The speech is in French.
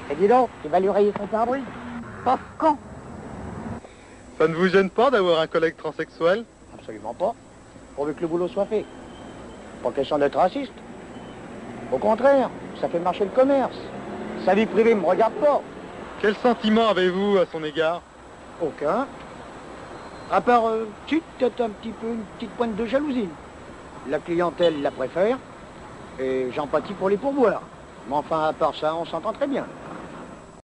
Et dis donc, tu vas lui rayer son pare-brise? Pas quand? Ça ne vous gêne pas d'avoir un collègue transsexuel? Absolument pas. Pourvu que le boulot soit fait. Pas question d'être raciste. Au contraire, ça fait marcher le commerce. Sa vie privée me regarde pas. Quel sentiment avez-vous à son égard? Aucun. À part, peut-être un petit peu, une petite pointe de jalousie. La clientèle la préfère, et j'empathie pour les pourboires. Mais enfin, à part ça, on s'entend très bien.